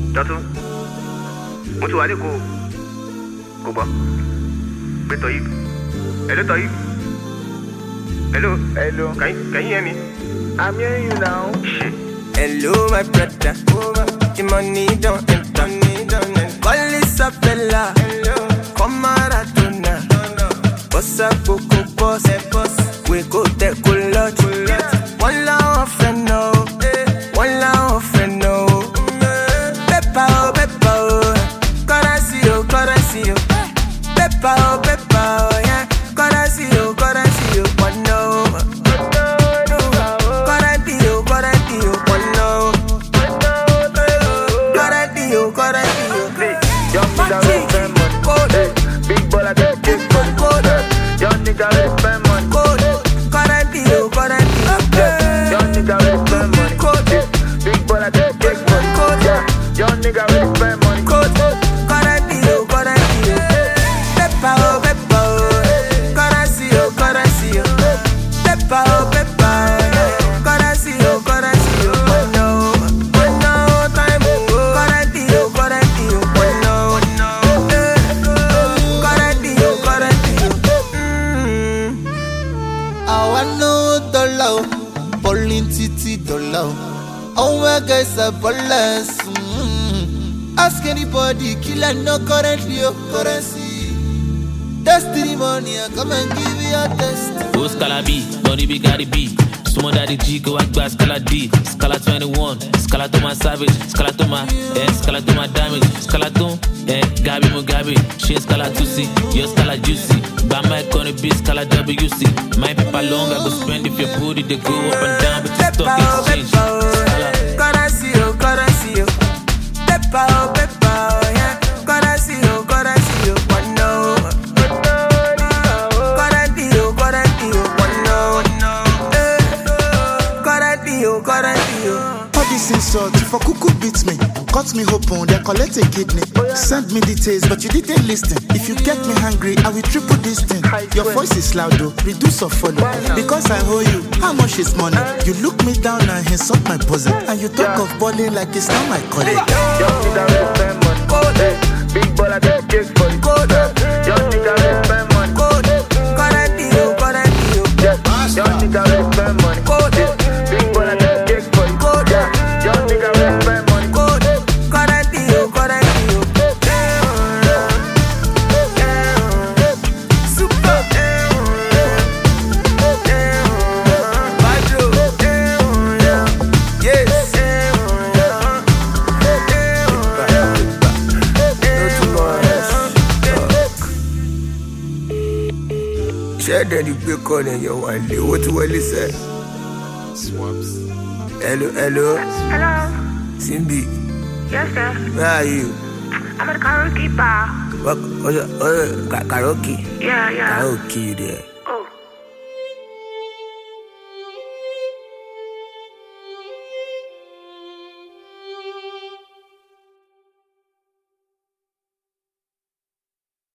Jọ́tún, mo ti wà ní kò gbọ́. Pé Toyib. Hello Toyib. Hello. Can you hear me? I'm hearing you now. Shit. Hello, my brother. The money don't enter. Call Isabella. Come Maradona. Boss up, Coco Boss. We go there, go lot. One love friend, no. One love friend, no. Peppa, oh, Peppa, oh. Currency, oh. Peppa, oh, Peppa, oh, yeah. Currency, oh. One no. Big ball, I get kick for the code. Young nigga, let's spend money. Young nigga, let's spend money. Big ball, I get kick for the code. Young nigga, let's spend money. Peppa, oh, Peppa, oh. Currency, oh. Peppa, oh, Peppa, oh. Currency, oh. One no time, oh. Currency, oh. One no. I know dollar, bowling titi dollar. Oh my guys are ballers. Ask anybody, killer no currently your currency. Destiny money, I come and give you a test. Oh, Scala B, Donny B, Gary B. Sumo Daddy G, go back by Scala D. Scala 21, Scala to my savage, Scala to my, Scala to my damage, Scala to, Gabi Mugabe, she Scala 2C, your Scala juicy. Bama Connie B, Scala WC. My paper long, I go spend if your booty, they go up and down, but the stock exchange. Currency, oh. Peppa, oh, Peppa, oh, yeah. Currency, oh. One no. All this insult, if a cuckoo beats me, cut me open, they collect a kidney. Send me details, but you didn't listen. If you get me hungry, I will triple this thing. Your voice is loud though, reduce or follow. Because I owe you, how much is money? You look me down and insult my bosom. And you talk of balling like it's not my colleague. Young nigga, let's spend money. Big ball, I get kick for the code. Young nigga, let's spend money. Young nigga, let's spend money. Big ball, I get kick for the code. Young nigga, let's spend money. Share that you pick on in your one day. What will you say? Swaps. Hello. Simbi. Yes, sir. Where are you? I'm at a karaoke bar. What? Karaoke? Yeah. Karaoke there.